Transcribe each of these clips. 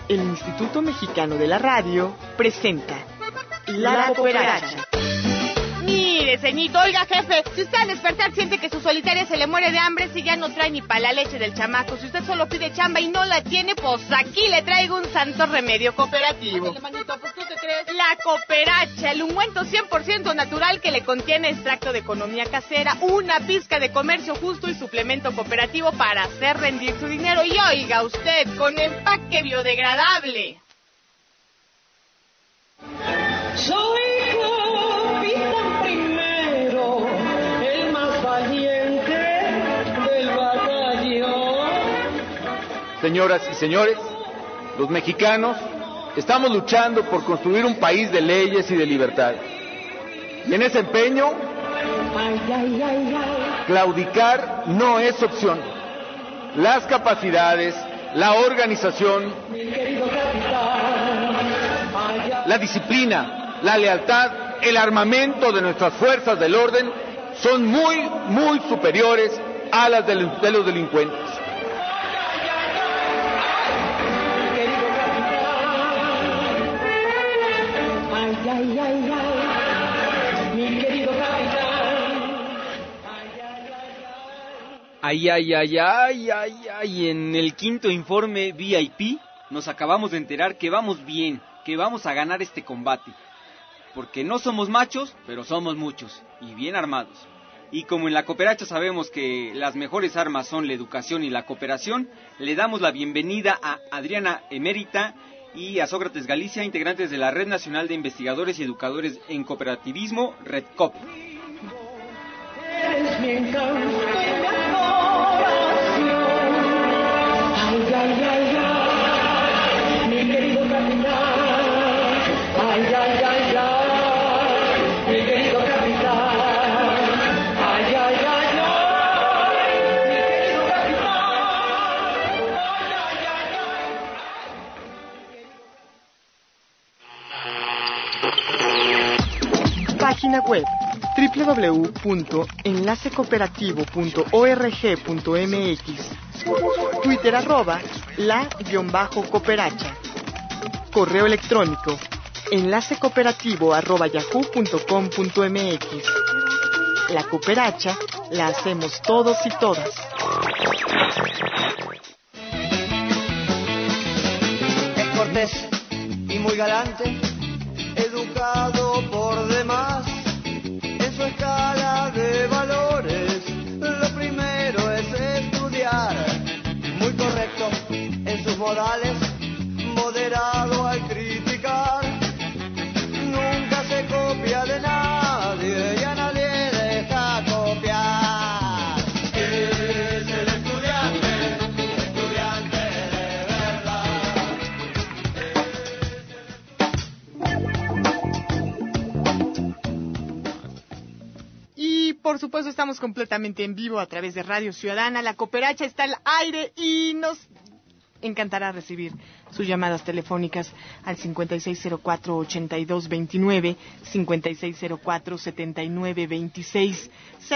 El Instituto Mexicano de la Radio presenta La Cooperacha. Mire, ceñito, oiga, jefe, si usted al despertar siente que su solitaria se le muere de hambre, si ya no trae ni para la leche del chamaco, si usted solo pide chamba y no la tiene, pues aquí le traigo un santo remedio cooperativo. Ándale, manito, pues, ¿tú qué crees? La Cooperacha, el ungüento 100% natural que le contiene extracto de economía casera, una pizca de comercio justo y suplemento cooperativo para hacer rendir su dinero. Y oiga usted, con empaque biodegradable. Soy capitán primero, el más valiente del batallón. Señoras y señores, los mexicanos estamos luchando por construir un país de leyes y de libertad. Y en ese empeño, claudicar no es opción. Las capacidades, la organización, la disciplina, la lealtad, el armamento de nuestras fuerzas del orden son muy superiores a las de los delincuentes. Ay, en el quinto informe VIP nos acabamos de enterar que vamos bien, que vamos a ganar este combate. Porque no somos machos, pero somos muchos, y bien armados. Y como en la Cooperacha sabemos que las mejores armas son la educación y la cooperación, le damos la bienvenida a Adriana Emérita y a Sócrates Galicia, integrantes de la Red Nacional de Investigadores y Educadores en Cooperativismo, RedCoop. Eres mi encanto y mi adoración. Ay, mi querido capitán. Ay, mi querido capitán. Ay, mi querido capitán. Página web www.enlacecooperativo.org.mx. Twitter @la_cooperacha. Correo electrónico enlacecooperativo@yahoo.com.mx. La Cooperacha la hacemos todos y todas. Es cortés y muy galante, educado por demás. En su escala de valores, lo primero es estudiar. Muy correcto en sus modales, moderado al criticar. Nunca se copia de nadie y a nadie deja copiar. Es el estudiante de verdad. Y por supuesto estamos completamente en vivo a través de Radio Ciudadana. La Cooperacha está al aire y nos encantará recibir sus llamadas telefónicas al 5604-8229, 5604-7926,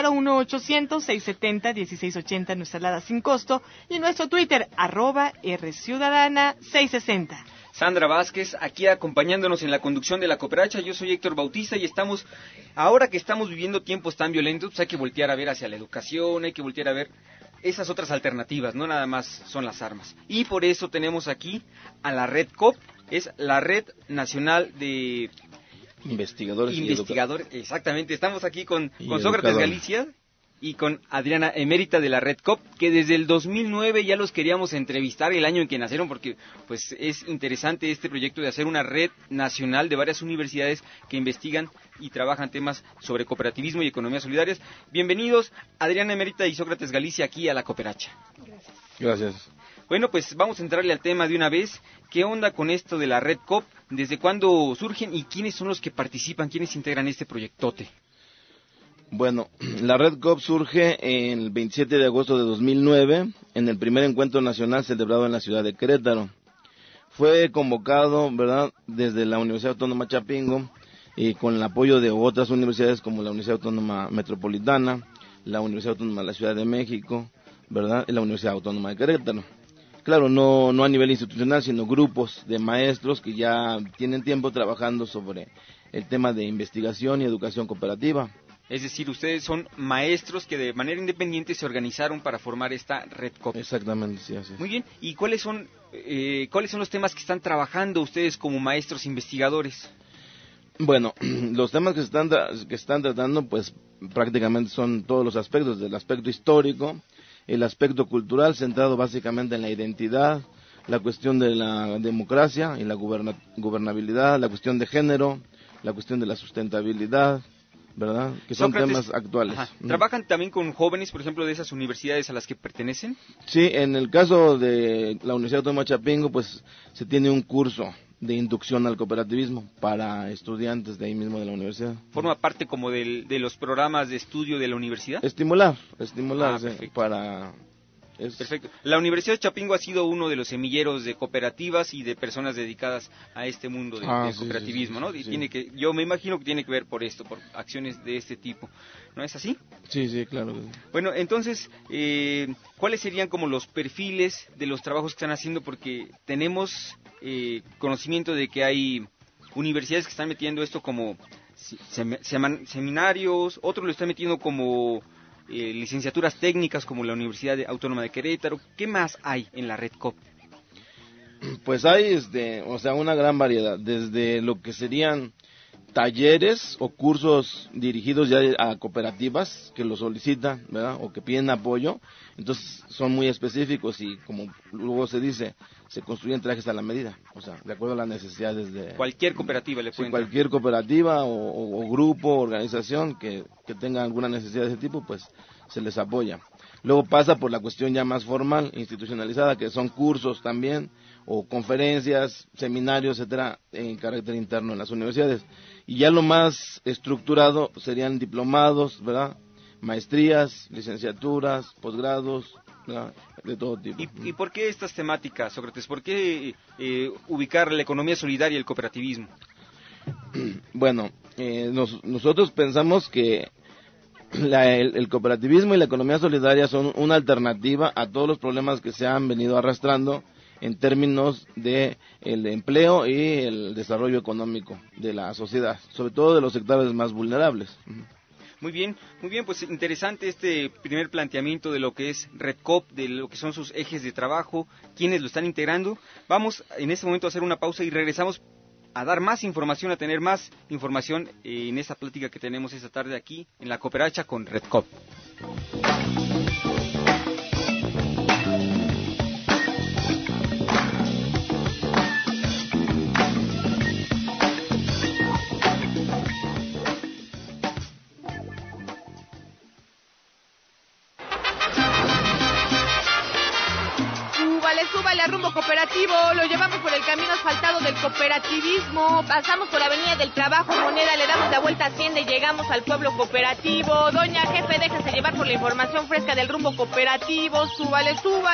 01800-670-1680, nuestra alada sin costo, y nuestro Twitter, @rciudadana660. Sandra Vázquez, aquí acompañándonos en la conducción de la Cooperacha. Yo soy Héctor Bautista y ahora que estamos viviendo tiempos tan violentos, pues hay que voltear a ver hacia la educación, hay que voltear a ver esas otras alternativas, no nada más son las armas. Y por eso tenemos aquí a la RedCoop, es la Red Nacional de Investigadores. Exactamente, estamos aquí con Sócrates Galicia y con Adriana Emérita de la RedCoop, que desde el 2009 ya los queríamos entrevistar, el año en que nacieron, porque pues es interesante este proyecto de hacer una red nacional de varias universidades que investigan y trabajan temas sobre cooperativismo y economías solidarias. Bienvenidos, Adriana Emérita y Sócrates Galicia, aquí a la Cooperacha. Gracias. Bueno, pues vamos a entrarle al tema de una vez. ¿Qué onda con esto de la RedCoop? ¿Desde cuándo surgen y quiénes son los que participan, quiénes integran este proyectote? Bueno, la RedCoop surge el 27 de agosto de 2009 en el primer encuentro nacional celebrado en la ciudad de Querétaro. Fue convocado, ¿verdad?, desde la Universidad Autónoma Chapingo y con el apoyo de otras universidades como la Universidad Autónoma Metropolitana, la Universidad Autónoma de la Ciudad de México, ¿verdad?, y la Universidad Autónoma de Querétaro. Claro, no a nivel institucional, sino grupos de maestros que ya tienen tiempo trabajando sobre el tema de investigación y educación cooperativa. Es decir, ustedes son maestros que de manera independiente se organizaron para formar esta Red Coop. Exactamente, sí, así es. Muy bien, ¿y cuáles son los temas que están trabajando ustedes como maestros investigadores? Bueno, los temas que están tratando, pues prácticamente son todos los aspectos, del aspecto histórico, el aspecto cultural, centrado básicamente en la identidad, la cuestión de la democracia y la gobernabilidad, la cuestión de género, la cuestión de la sustentabilidad, ¿verdad? Que son temas actuales. Ajá. ¿Trabajan también con jóvenes, por ejemplo, de esas universidades a las que pertenecen? Sí, en el caso de la Universidad Autónoma de Chapingo, pues se tiene un curso de inducción al cooperativismo para estudiantes de ahí mismo de la universidad. ¿Forma parte como de los programas de estudio de la universidad? Estimular, perfecto. para... Perfecto. La Universidad de Chapingo ha sido uno de los semilleros de cooperativas y de personas dedicadas a este mundo del cooperativismo, ¿no? Y sí. Yo me imagino que tiene que ver por acciones de este tipo, ¿no es así? Sí, claro. Bueno, entonces, ¿cuáles serían como los perfiles de los trabajos que están haciendo? Porque tenemos conocimiento de que hay universidades que están metiendo esto como seminarios, otros lo están metiendo como licenciaturas técnicas como la Universidad Autónoma de Querétaro. ¿Qué más hay en la Red Coop? Pues hay una gran variedad, desde lo que serían talleres o cursos dirigidos ya a cooperativas que lo solicitan, ¿verdad? O que piden apoyo. Entonces son muy específicos y, como luego se dice, se construyen trajes a la medida, o sea, de acuerdo a las necesidades de cualquier cooperativa. Cualquier cooperativa o grupo, organización que tenga alguna necesidad de ese tipo, pues se les apoya. Luego pasa por la cuestión ya más formal, institucionalizada, que son cursos también, o conferencias, seminarios, etcétera, en carácter interno en las universidades. Y ya lo más estructurado serían diplomados, ¿verdad? Maestrías, licenciaturas, posgrados, ¿verdad? De todo tipo. ¿Y por qué estas temáticas, Sócrates? ¿Por qué ubicar la economía solidaria y el cooperativismo? Bueno, nosotros pensamos que el cooperativismo y la economía solidaria son una alternativa a todos los problemas que se han venido arrastrando en términos de el empleo y el desarrollo económico de la sociedad, sobre todo de los sectores más vulnerables. Muy bien, pues interesante este primer planteamiento de lo que es Red Coop, de lo que son sus ejes de trabajo, quiénes lo están integrando. Vamos en este momento a hacer una pausa y regresamos a dar más información, a tener más información en esta plática que tenemos esta tarde aquí en La Cooperacha con Red Coop. Súbale a Rumbo Cooperativo, lo llevamos por el camino asfaltado del cooperativismo, pasamos por la Avenida del Trabajo, Moneda, le damos la vuelta a Hacienda y llegamos al pueblo cooperativo. Doña Jefe, déjese llevar por la información fresca del Rumbo Cooperativo, súbale.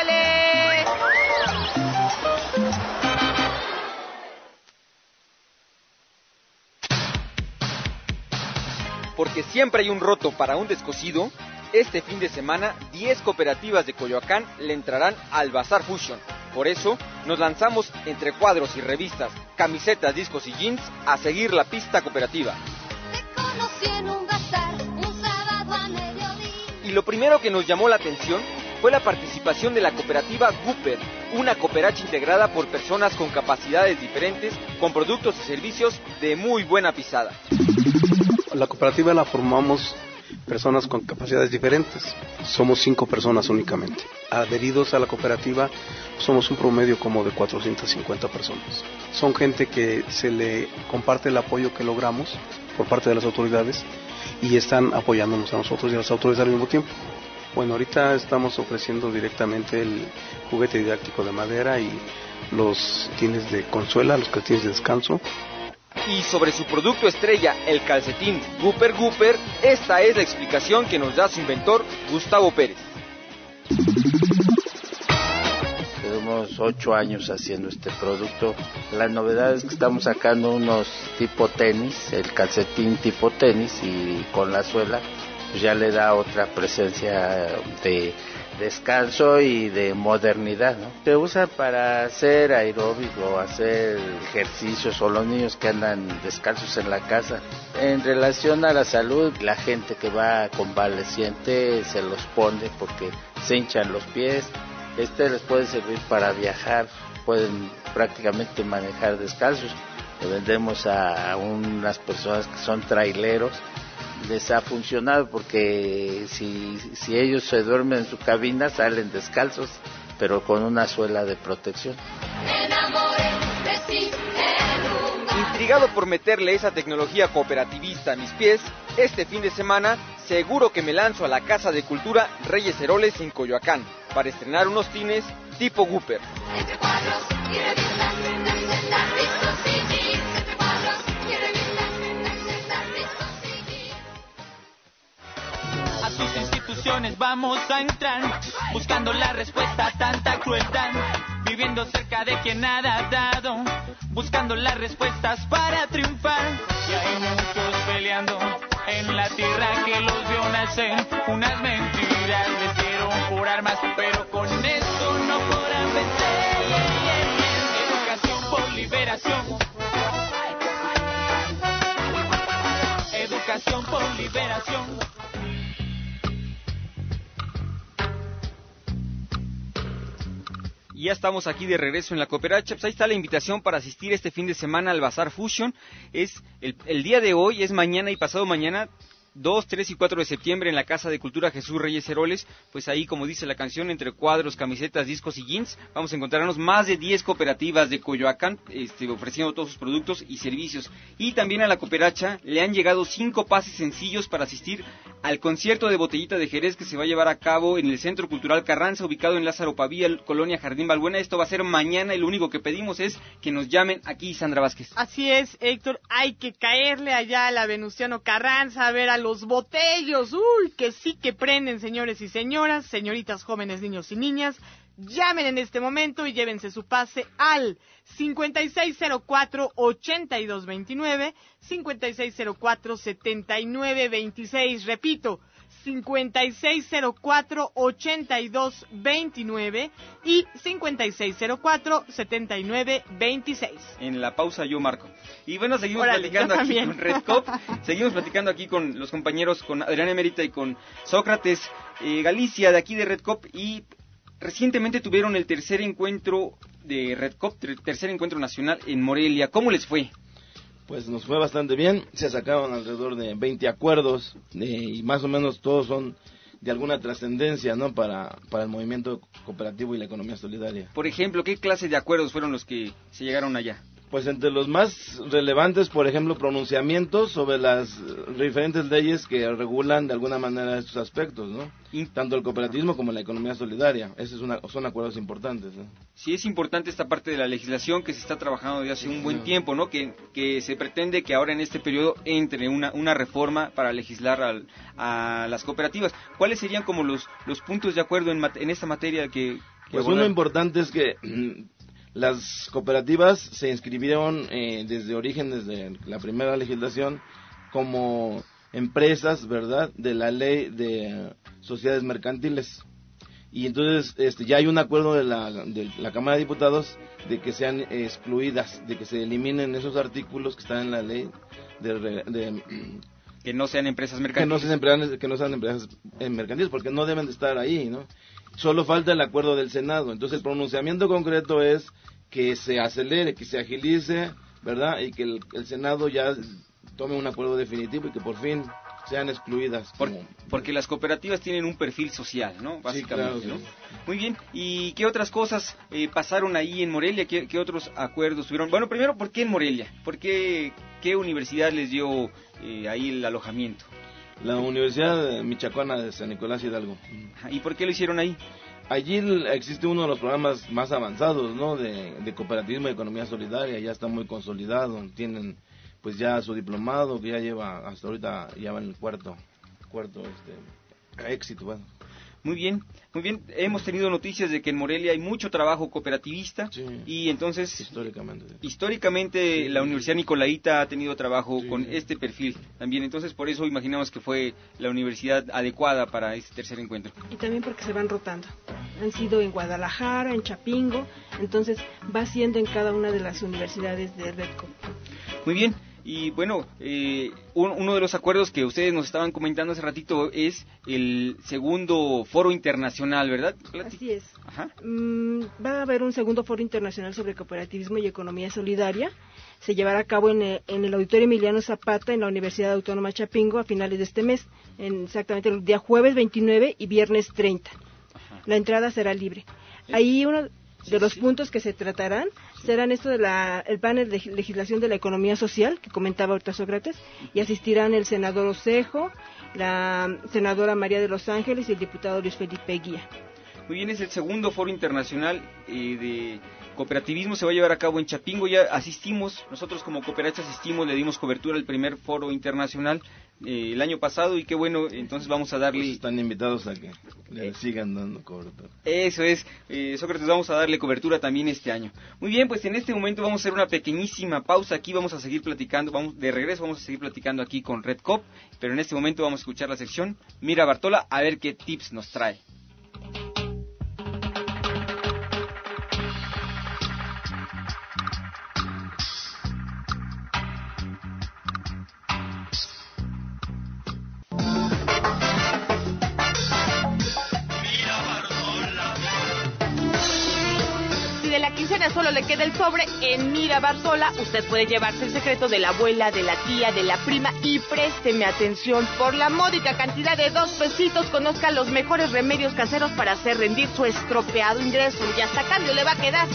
Porque siempre hay un roto para un descosido. Este fin de semana, 10 cooperativas de Coyoacán le entrarán al Bazar Fusion. Por eso, nos lanzamos entre cuadros y revistas, camisetas, discos y jeans a seguir la pista cooperativa. Te conocí en un bazar, un sábado a mediodía. Y lo primero que nos llamó la atención fue la participación de la cooperativa Gooper, una cooperacha integrada por personas con capacidades diferentes, con productos y servicios de muy buena pisada. La cooperativa la formamos personas con capacidades diferentes. Somos 5 personas únicamente. Adheridos a la cooperativa somos un promedio como de 450 personas. Son gente que se le comparte el apoyo que logramos por parte de las autoridades y están apoyándonos a nosotros y a las autoridades al mismo tiempo. Bueno, ahorita estamos ofreciendo directamente el juguete didáctico de madera y los tines de consuela, los calcetines de descanso. Y sobre su producto estrella, el calcetín Gooper Gooper, esta es la explicación que nos da su inventor, Gustavo Pérez. Tenemos 8 años haciendo este producto. La novedad es que estamos sacando unos tipo tenis, el calcetín tipo tenis, y con la suela pues ya le da otra presencia de descanso y de modernidad, ¿no? Se usa para hacer aeróbico, hacer ejercicios, o los niños que andan descalzos en la casa. En relación a la salud, la gente que va convaleciente se los pone porque se hinchan los pies. Les puede servir para viajar, pueden prácticamente manejar descalzos. Lo vendemos a unas personas que son traileros. Les ha funcionado porque si ellos se duermen en su cabina salen descalzos, pero con una suela de protección. Intrigado por meterle esa tecnología cooperativista a mis pies, este fin de semana seguro que me lanzo a la Casa de Cultura Reyes Heroles en Coyoacán para estrenar unos tines tipo Whooper. Entre cuadros y revistas, camisetas, discos, CDs. Entre cuadros y revistas, camisetas, discos, CDs. A sus instituciones vamos a entrar, buscando la respuesta a tanta crueldad, viviendo cerca de quien nada ha dado, buscando las respuestas para triunfar. Y hay muchos peleando en la tierra que los vio nacer, unas mentiras les dieron por armas, pero con esto no podrán vencer. Educación por liberación. Educación por liberación. Y ya estamos aquí de regreso en la Cooperacha. Pues ahí está la invitación para asistir este fin de semana al Bazar Fusion. Es el día de hoy, es mañana y pasado mañana, 2, 3 y 4 de septiembre en la Casa de Cultura Jesús Reyes Heroles. Pues ahí, como dice la canción, entre cuadros, camisetas, discos y jeans, vamos a encontrarnos más de 10 cooperativas de Coyoacán ofreciendo todos sus productos y servicios. Y también a la Cooperacha le han llegado 5 pases sencillos para asistir al concierto de Botellita de Jerez que se va a llevar a cabo en el Centro Cultural Carranza, ubicado en Lázaro Pavía, Colonia Jardín Balbuena. Esto va a ser mañana y lo único que pedimos es que nos llamen aquí, Sandra Vázquez. Así es, Héctor, hay que caerle allá a la Venustiano Carranza a ver a los botellos. Uy, que sí que prenden, señores y señoras, señoritas, jóvenes, niños y niñas. Llamen en este momento y llévense su pase al 5604-8229, 5604-7926, repito, 5604-8229 y 5604-7926. En la pausa yo marco. Y bueno, seguimos Órale, platicando aquí con Red Cop, seguimos platicando aquí con los compañeros, con Adrián Emerita y con Sócrates Galicia de aquí de Red Cop, y recientemente tuvieron el tercer encuentro de Red Cop, tercer encuentro nacional en Morelia. ¿Cómo les fue? Pues nos fue bastante bien, se sacaron alrededor de 20 acuerdos y más o menos todos son de alguna trascendencia, ¿no? Para el movimiento cooperativo y la economía solidaria. Por ejemplo, ¿qué clase de acuerdos fueron los que se llegaron allá? Pues entre los más relevantes, por ejemplo, pronunciamientos sobre las diferentes leyes que regulan de alguna manera estos aspectos, ¿no? Tanto el cooperativismo como la economía solidaria. Esos son acuerdos importantes, ¿no? Sí, es importante esta parte de la legislación que se está trabajando desde hace un buen tiempo, ¿no? Que se pretende que ahora en este periodo entre una reforma para legislar a las cooperativas. ¿Cuáles serían como los puntos de acuerdo en esta materia que pues uno importante es que las cooperativas se inscribieron desde origen, desde la primera legislación, como empresas, ¿verdad?, de la ley de sociedades mercantiles. Y entonces ya hay un acuerdo de la Cámara de Diputados de que sean excluidas, de que se eliminen esos artículos que están en la ley que no sean empresas mercantiles. Que no sean empresas mercantiles, porque no deben de estar ahí, ¿no? Solo falta el acuerdo del Senado. Entonces el pronunciamiento concreto es que se acelere, que se agilice, ¿verdad? Y que el Senado ya tome un acuerdo definitivo y que por fin sean excluidas. Porque las cooperativas tienen un perfil social, ¿no? Básicamente, sí, claro, ¿no? Muy bien. ¿Y qué otras cosas pasaron ahí en Morelia? ¿Qué otros acuerdos tuvieron? Bueno, primero, ¿por qué en Morelia? ¿Qué universidad les dio ahí el alojamiento? La Universidad Michoacana de San Nicolás Hidalgo. ¿Y por qué lo hicieron ahí? Allí existe uno de los programas más avanzados, ¿no? De cooperativismo y economía solidaria. Ya está muy consolidado. Tienen pues ya su diplomado, que ya lleva hasta ahorita, ya va en el cuarto éxito, bueno. Muy bien, muy bien. Hemos tenido noticias de que en Morelia hay mucho trabajo cooperativista y entonces históricamente la Universidad Nicolaita ha tenido trabajo con este perfil también. Entonces por eso imaginamos que fue la universidad adecuada para este tercer encuentro. Y también porque se van rotando. Han sido en Guadalajara, en Chapingo, entonces va siendo en cada una de las universidades de Redco. Muy bien. Y bueno, uno de los acuerdos que ustedes nos estaban comentando hace ratito es el segundo foro internacional, ¿verdad? Así es. Ajá. Va a haber un segundo foro internacional sobre cooperativismo y economía solidaria. Se llevará a cabo en el Auditorio Emiliano Zapata en la Universidad Autónoma Chapingo a finales de este mes, exactamente el día jueves 29 y viernes 30. Ajá. La entrada será libre. Ahí uno de los puntos que se tratarán serán esto de el panel de legislación de la economía social que comentaba ahorita Sócrates, y asistirán el senador Osejo, la senadora María de los Ángeles y el diputado Luis Felipe Guía. Muy bien, es el segundo foro internacional de cooperativismo, se va a llevar a cabo en Chapingo. Ya asistimos, nosotros como cooperativas asistimos, le dimos cobertura al primer foro internacional el año pasado, y qué bueno, entonces vamos a darle... Pues están invitados a que le sigan dando cobertura. Eso es, Sócrates, vamos a darle cobertura también este año. Muy bien, pues en este momento vamos a hacer una pequeñísima pausa aquí, vamos a seguir platicando, de regreso vamos a seguir platicando aquí con Red Cop, pero en este momento vamos a escuchar la sección Mira Bartola, a ver qué tips nos trae. Solo le queda el sobre en Mira Bartola. Usted puede llevarse el secreto de la abuela, de la tía, de la prima, y présteme atención, por la módica cantidad de 2 pesitos conozca los mejores remedios caseros para hacer rendir su estropeado ingreso, y hasta cambio le va a quedar.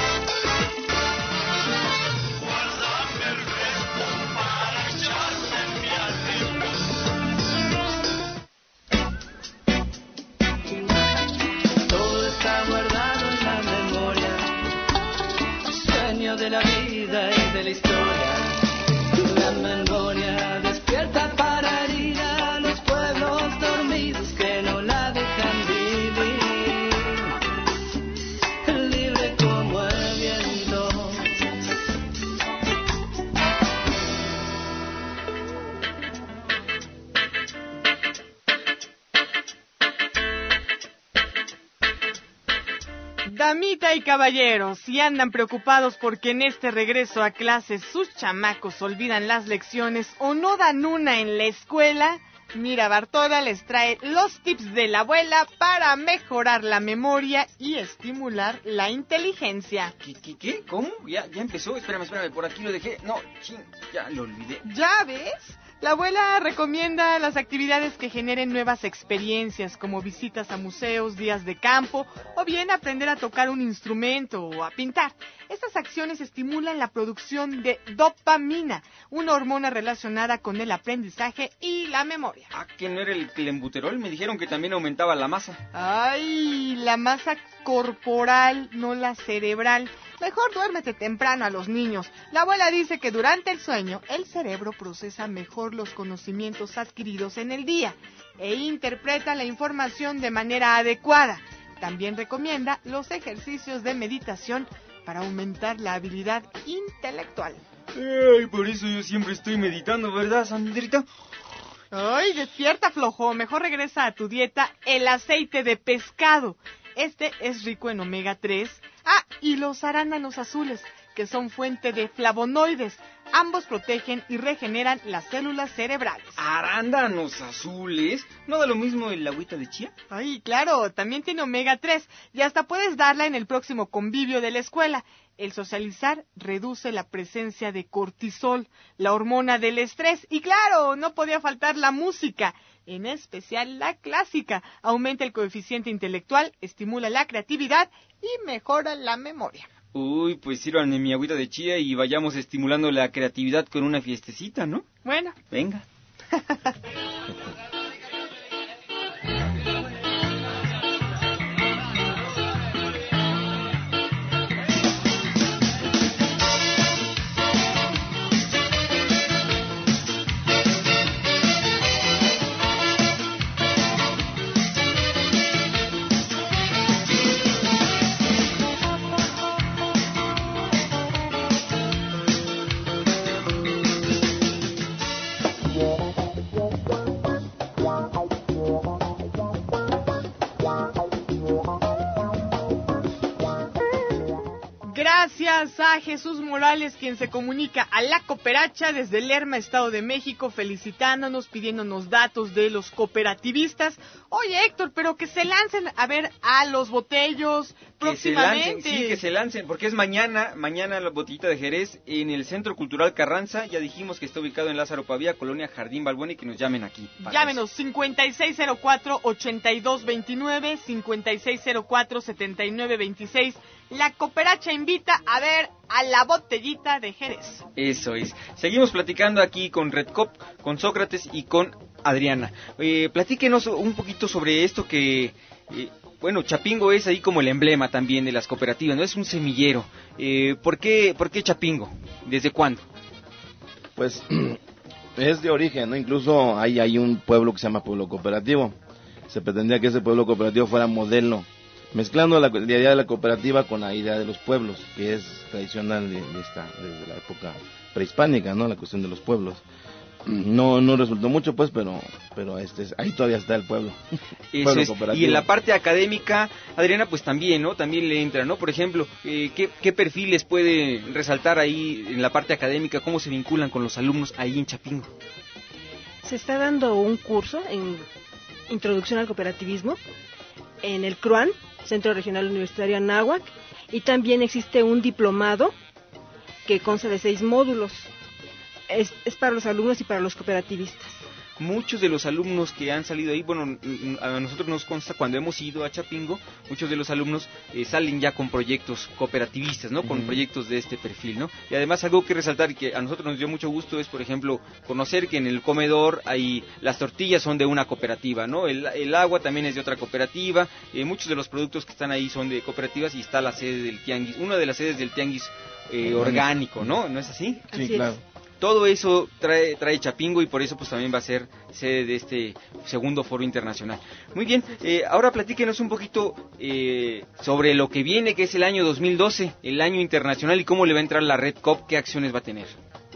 Todo está guardado en la memoria, de la vida y de la historia. La memoria despierta para herir a los pueblos dormidos que no la dejan vivir, libre como el viento. Damita y caballeros, si andan preocupados porque en este regreso a clases sus chamacos olvidan las lecciones o no dan una en la escuela, Mira Bartola les trae los tips de la abuela para mejorar la memoria y estimular la inteligencia. ¿Qué? ¿Cómo? ¿Ya empezó? Espérame, por aquí lo dejé. No, ya lo olvidé. ¿Ya ves? La abuela recomienda las actividades que generen nuevas experiencias, como visitas a museos, días de campo, o bien aprender a tocar un instrumento o a pintar. Estas acciones estimulan la producción de dopamina, una hormona relacionada con el aprendizaje y la memoria. Ah, ¿que no era el clenbuterol? Me dijeron que también aumentaba la masa. Ay, la masa corporal, no la cerebral. Mejor duérmete temprano a los niños. La abuela dice que durante el sueño el cerebro procesa mejor los conocimientos adquiridos en el día e interpreta la información de manera adecuada. También recomienda los ejercicios de meditación para aumentar la habilidad intelectual. Ay, por eso yo siempre estoy meditando, ¿verdad, Sandrita? Ay, despierta, flojo. Mejor regresa a tu dieta el aceite de pescado. Este es rico en omega 3. Ah, y los arándanos azules, que son fuente de flavonoides. Ambos protegen y regeneran las células cerebrales. ¿Arándanos azules? ¿No da lo mismo el agüita de chía? Ay, claro, también tiene omega 3 y hasta puedes darla en el próximo convivio de la escuela. El socializar reduce la presencia de cortisol, la hormona del estrés. Y claro, no podía faltar la música, en especial la clásica. Aumenta el coeficiente intelectual, estimula la creatividad y mejora la memoria. Uy, pues sírvanme mi agüita de chía y vayamos estimulando la creatividad con una fiestecita, ¿no? Bueno. Venga. gracias a Jesús Morales, quien se comunica a la Cooperacha desde Lerma, Estado de México, felicitándonos, pidiéndonos datos de los cooperativistas. Oye, Héctor, pero que se lancen a ver a los botellos próximamente. Que se lancen, porque es mañana la botellita de Jerez en el Centro Cultural Carranza. Ya dijimos que está ubicado en Lázaro Pavía, Colonia Jardín Balbuena, y que nos llamen aquí. Llámenos 5604-8229, 5604-7926. La Cooperacha invita a ver a la botellita de Jerez. Eso es. Seguimos platicando aquí con Red Cop, con Sócrates y con Adriana. Platíquenos un poquito sobre esto que... bueno, Chapingo es ahí como el emblema también de las cooperativas, ¿no? Es un semillero. ¿Por qué Chapingo? ¿Desde cuándo? Pues es de origen, ¿no? Incluso hay un pueblo que se llama Pueblo Cooperativo. Se pretendía que ese pueblo cooperativo fuera modelo, mezclando la idea de la cooperativa con la idea de los pueblos, que es tradicional desde la época prehispánica, ¿no? La cuestión de los pueblos. No resultó mucho, pues, pero ahí todavía está el pueblo. Eso es. Y en la parte académica, Adriana, pues también, ¿no? También le entra, ¿no? Por ejemplo, ¿qué perfiles puede resaltar ahí en la parte académica? ¿Cómo se vinculan con los alumnos ahí en Chapingo? Se está dando un curso en Introducción al Cooperativismo en el CRUAN, Centro Regional Universitario Anáhuac, y también existe un diplomado que consta de 6 módulos. Es para los alumnos y para los cooperativistas. Muchos de los alumnos que han salido ahí, bueno, a nosotros nos consta cuando hemos ido a Chapingo, muchos de los alumnos salen ya con proyectos cooperativistas, ¿no? Con proyectos de este perfil, ¿no? Y además algo que resaltar y que a nosotros nos dio mucho gusto es, por ejemplo, conocer que en el comedor las tortillas son de una cooperativa, ¿no? El agua también es de otra cooperativa, muchos de los productos que están ahí son de cooperativas y está la sede del tianguis, una de las sedes del tianguis orgánico, ¿no? ¿No es así? Sí, claro. Todo eso trae Chapingo y por eso pues también va a ser sede de este segundo foro internacional. Muy bien, ahora platíquenos un poquito sobre lo que viene, que es el año 2012, el año internacional, y cómo le va a entrar la Red Coop, qué acciones va a tener.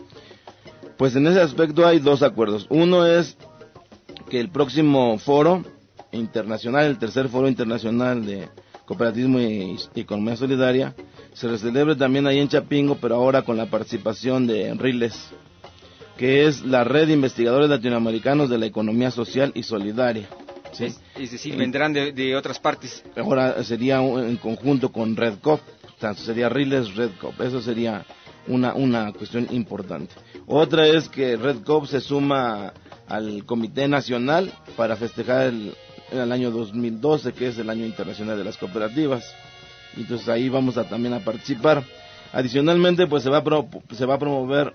Pues en ese aspecto hay 2 acuerdos. Uno es que el próximo foro internacional, el tercer foro internacional de cooperativismo y economía solidaria, se celebre también ahí en Chapingo, pero ahora con la participación de RILES, que es la Red de Investigadores Latinoamericanos de la Economía Social y Solidaria. ¿Sí? Es decir, vendrán de otras partes. Ahora sería en conjunto con Red Coop, tanto sería RILES, Red Coop, eso sería una cuestión importante. Otra es que Red Coop se suma al Comité Nacional para festejar el año 2012, que es el año internacional de las cooperativas. Entonces ahí vamos también a participar. Adicionalmente, pues se va a promover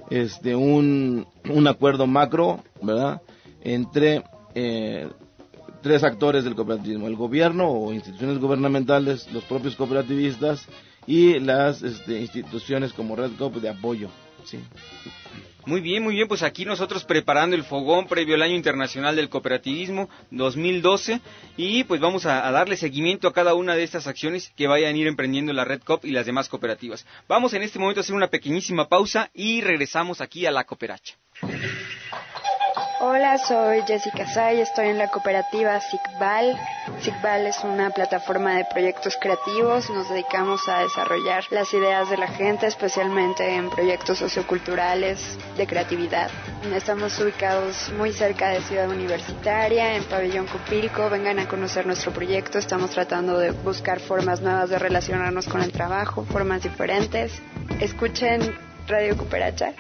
un acuerdo macro, ¿verdad? Entre 3 actores del cooperativismo: el gobierno o instituciones gubernamentales, los propios cooperativistas y las instituciones como Red Coop de apoyo, ¿sí? Muy bien, pues aquí nosotros preparando el fogón previo al Año Internacional del Cooperativismo 2012 y pues vamos a darle seguimiento a cada una de estas acciones que vayan a ir emprendiendo la Red Coop y las demás cooperativas. Vamos en este momento a hacer una pequeñísima pausa y regresamos aquí a la Cooperacha. Hola, soy Jessica Say, estoy en la cooperativa SICBAL. SICBAL es una plataforma de proyectos creativos, nos dedicamos a desarrollar las ideas de la gente, especialmente en proyectos socioculturales de creatividad. Estamos ubicados muy cerca de Ciudad Universitaria, en Pabellón Copilco. Vengan a conocer nuestro proyecto, estamos tratando de buscar formas nuevas de relacionarnos con el trabajo, formas diferentes. Escuchen Radio Cooperacha.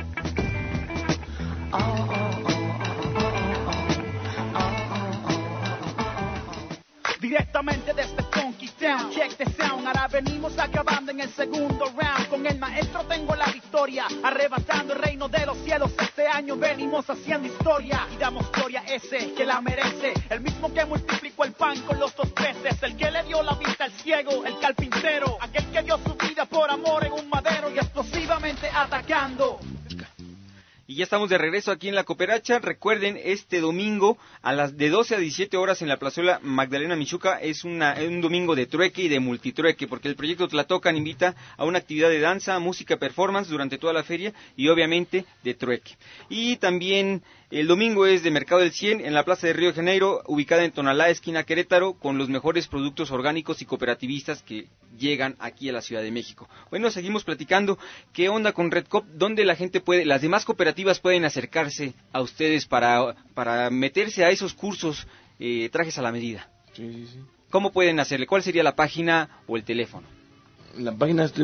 Directamente desde Funky Town, check the sound. Ahora venimos acabando en el segundo round. Con el maestro tengo la victoria, arrebatando el reino de los cielos. Este año venimos haciendo historia y damos gloria a ese que la merece. El mismo que multiplicó el pan con los 2 peces, el que le dio la vista al ciego, el carpintero, aquel que dio su vida por amor en un madero y explosivamente atacando. Y ya estamos de regreso aquí en La Cooperacha. Recuerden, este domingo de 12 a 17 horas en la plazuela Magdalena Michuca es un domingo de trueque y de multitrueque, porque el proyecto Tlatocan invita a una actividad de danza, música, performance durante toda la feria y obviamente de trueque. Y también el domingo es de Mercado del 100 en la Plaza de Río de Janeiro, ubicada en Tonalá, esquina Querétaro, con los mejores productos orgánicos y cooperativistas que llegan aquí a la Ciudad de México. Bueno, seguimos platicando. ¿Qué onda con Redcop? ¿Dónde la gente las demás cooperativas pueden acercarse a ustedes para meterse a esos cursos trajes a la medida? Sí. ¿Cómo pueden hacerle? ¿Cuál sería la página o el teléfono? La página es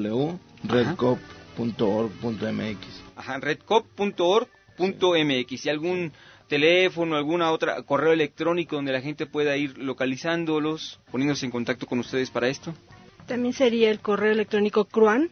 www.redcop.org.mx. Ajá, redcop.org.mx. ¿Y algún teléfono, alguna otra correo electrónico donde la gente pueda ir localizándolos, poniéndose en contacto con ustedes para esto? También sería el correo electrónico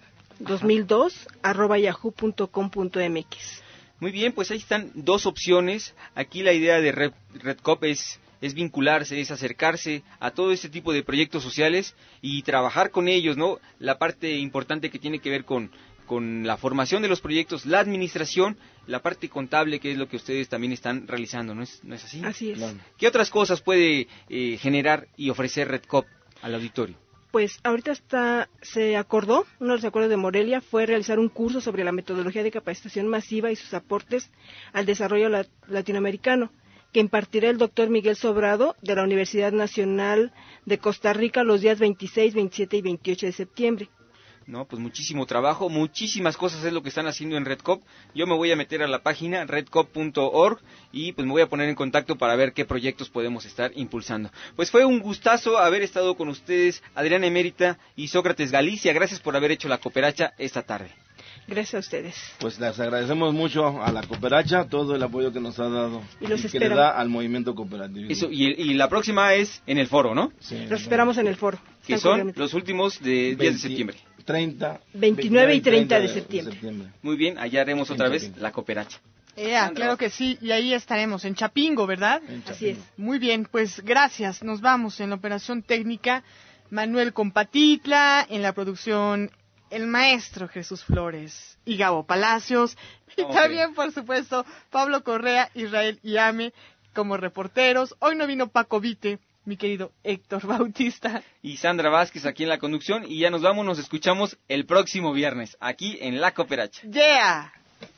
cruan2002@yahoo.com.mx. Muy bien, pues ahí están dos opciones. Aquí la idea de Redcop es vincularse, es acercarse a todo este tipo de proyectos sociales y trabajar con ellos, ¿no? La parte importante que tiene que ver con la formación de los proyectos, la administración, la parte contable, que es lo que ustedes también están realizando, ¿no es así? Así es. Claro. ¿Qué otras cosas puede generar y ofrecer Redcop al auditorio? Pues ahorita se acordó, uno de los acuerdos de Morelia fue realizar un curso sobre la metodología de capacitación masiva y sus aportes al desarrollo latinoamericano, que impartirá el doctor Miguel Sobrado de la Universidad Nacional de Costa Rica los días 26, 27 y 28 de septiembre. No, pues muchísimo trabajo, muchísimas cosas es lo que están haciendo en Redcop. Yo me voy a meter a la página redcop.org y pues me voy a poner en contacto para ver qué proyectos podemos estar impulsando. Pues fue un gustazo haber estado con ustedes, Adriana Emérita y Sócrates Galicia. Gracias por haber hecho La Cooperacha esta tarde. Gracias a ustedes. Pues les agradecemos mucho a La Cooperacha todo el apoyo que nos ha dado y los que le da al movimiento cooperativo. Eso, y la próxima es en el foro, ¿no? Sí, los esperamos en el foro. Que son los últimos de 10 de septiembre. 29 y 30 de septiembre. Muy bien, allá haremos otra vez La Cooperacha. Claro que sí, y ahí estaremos, en Chapingo, ¿verdad? Así es. Muy bien, pues gracias. Nos vamos en la operación técnica Manuel Compatitla, en la producción el maestro Jesús Flores y Gabo Palacios, y también, por supuesto, Pablo Correa, Israel Iame como reporteros. Hoy no vino Paco Vite, mi querido Héctor Bautista. Y Sandra Vázquez aquí en la conducción, y ya nos vamos, nos escuchamos el próximo viernes, aquí en La Cooperacha. ¡Yeah!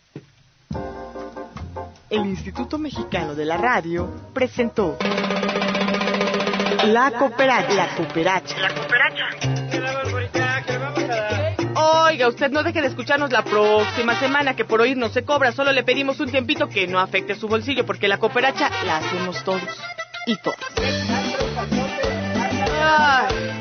El Instituto Mexicano de la Radio presentó La Cooperacha. La Cooperacha. Oiga, usted no deje de escucharnos la próxima semana, que por oír no se cobra. Solo le pedimos un tiempito que no afecte su bolsillo, porque La Cooperacha la hacemos todos y todas. Ay.